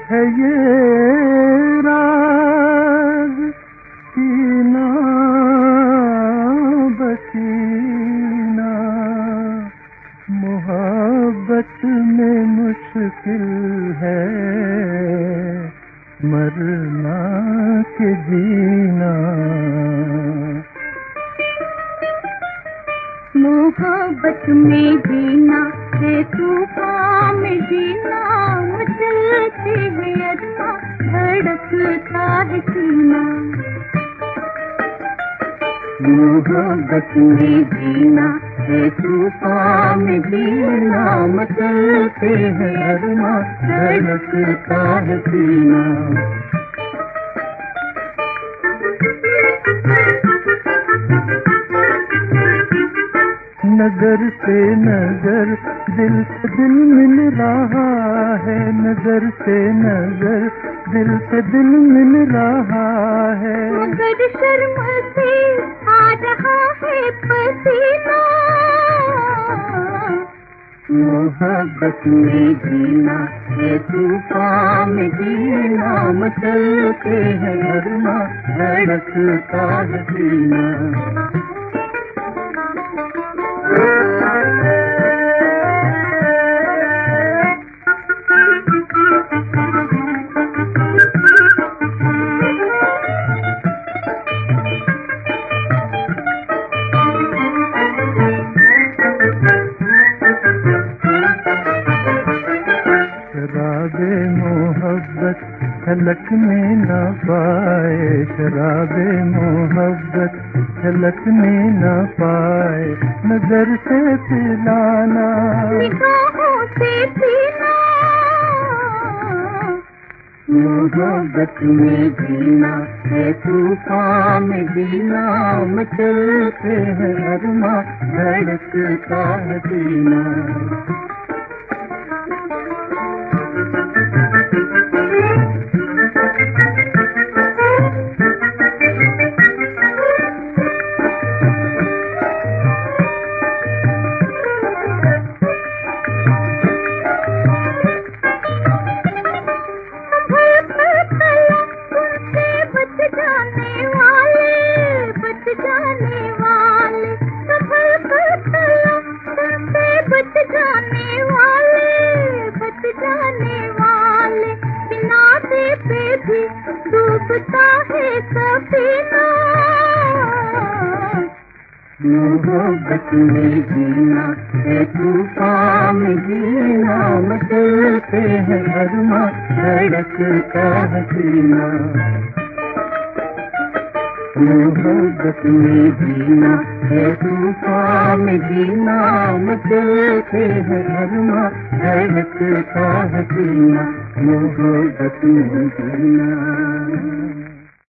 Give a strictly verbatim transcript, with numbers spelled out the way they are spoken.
है ये राज सीना बसीना, मोहब्बत में मुश्किल है मरना के जीना। मोहब्बत में जीना है तूफान में जीना, मचलती है अरमा धड़कता है सीना। मोहब्बत में जीना है तूफान में जीना, मचलते हैं अरमा धड़कता है सीना। नजर से नजर दिल से दिल मिल रहा है, नजर से नजर दिल से दिल मिल रहा है। मगर शर्म से आ रहा है पसीना। मोहब्बत में जीना है तूफान में जीना, मचलते हैं अरमा धड़कता है सीना। शराबे मोहब्बत छलकने न पाए, शराबे मोहब्बत छलकने न पाए। नजर से पिलाना निगाहों से पीना। मोहब्बत में जीना है तूफान में जीना, मचलते हैं अरमा धड़कता है सीना। डूबता है सफीना। मोहब्बत में जीना है तूफान में जीना, मचलते हैं अरमा धड़कता है सीना। मोहब्बत में जीना है तूफान में जीना, मचलते हैं अरमा धड़कता है सीना। मोहब्बत में जीना।